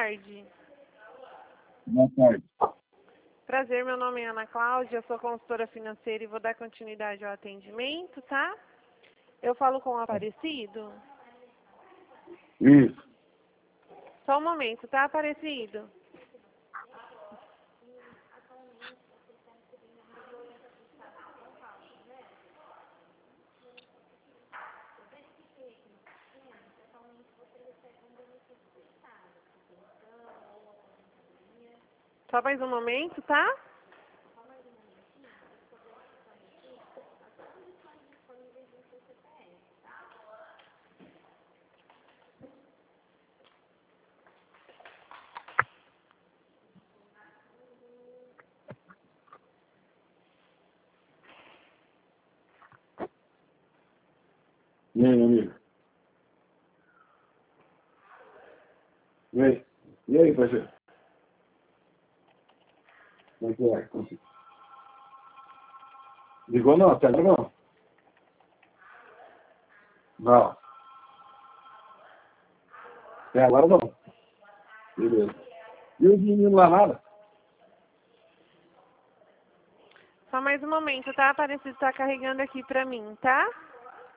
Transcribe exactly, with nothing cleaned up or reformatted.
tarde. Boa tarde. Prazer, meu nome é Ana Cláudia, eu sou consultora financeira e vou dar continuidade ao atendimento, tá? Eu falo com o Aparecido? Isso. Só um momento, tá, Aparecido? Só mais um momento, tá? E aí, amigo? E aí? E aí, parceiro? Como é que é? Consegui- Ligou não? Até agora não? Não. Até agora não. Beleza. E os meninos lá nada? Só mais um momento, tá? Aparecido tá carregando aqui pra mim, tá?